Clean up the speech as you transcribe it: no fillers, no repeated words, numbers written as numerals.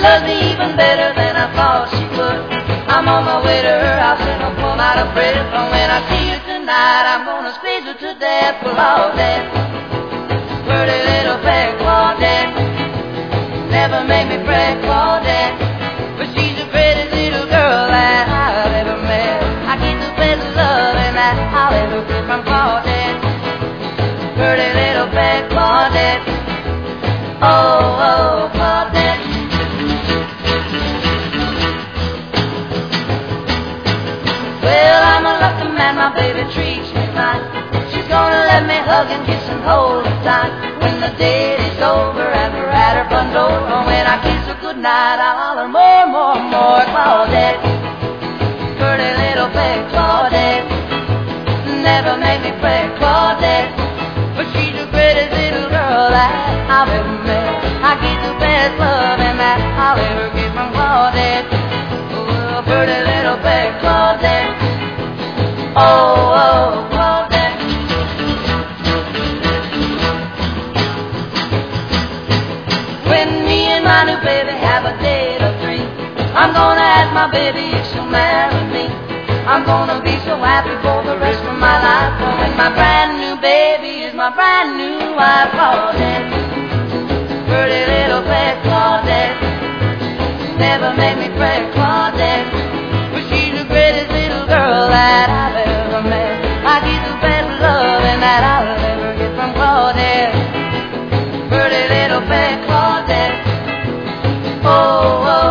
loves me even better than I thought she would. I'm on my way to her house and I'm full out of breath. And when I see her tonight, I'm gonna squeeze her to death. Claudette, pretty little pet Claudette, never made me fret Claudette, but she's the prettiest little girl that I've ever met. I get the best loving that I'll ever get from Claudette, pretty little pet Claudette. Oh, oh, Claudette. Well, I'm a lucky man, my baby treats me right. She's gonna let me hug and kiss and hold her tight. When the date is over and we're at her front door, and when I kiss her goodnight, I'll holler more, more, more. Claudette, pretty little pet Claudette, never make me fret Claudette, but she's the greatest little girl that I've ever met. I get the best loving that I'll ever get from Claudette. Oh, pretty little pet Claudette. Oh, oh, Claudette. When me and my new baby have a date of three, I'm gonna ask my baby if she'll marry me. I'm gonna be so happy for the rest of my life. For when my brand new baby is my brand new wife. Claudette, pretty little pet Claudette, never made me fret Claudette, but she's the greatest little girl that I've ever met. I get the best loving that I'll ever get from Claudette, pretty little pet Claudette. Oh, oh.